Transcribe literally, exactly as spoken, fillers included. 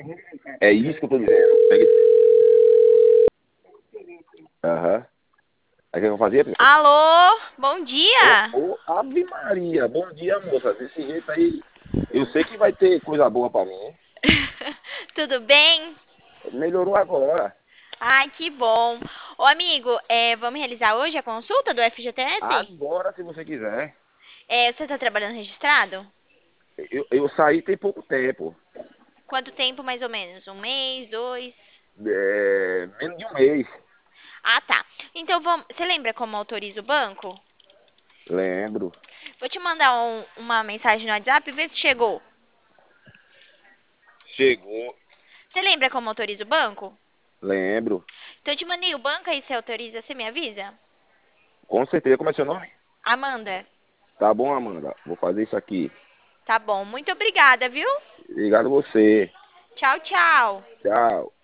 É isso que eu tô dizendo. Pega esse... Aham. Aí o que eu fazia? Alô, bom Ô, dia. ô, Ave Maria, bom dia, moça. Desse jeito aí, eu sei que vai ter coisa boa pra mim, hein? Tudo bem? Melhorou agora. Ai, que bom. Ô, amigo, é, vamos realizar hoje a consulta do F G T S? Agora, se você quiser. É, você está trabalhando registrado? Eu, eu saí tem pouco tempo. Quanto tempo, mais ou menos? Um mês, dois? É, menos de um mês. Ah, tá. Então, vamos... você lembra como autoriza o banco? Lembro. Vou te mandar um- uma mensagem no WhatsApp e ver se chegou. Chegou. Você lembra como autoriza o banco? Lembro. Então, eu te mandei o banco aí, você autoriza, você me avisa? Com certeza. Como é seu nome? Amanda. Tá bom, Amanda. Vou fazer isso aqui. Tá bom, muito obrigada, viu? Obrigado a você. Tchau, tchau. Tchau.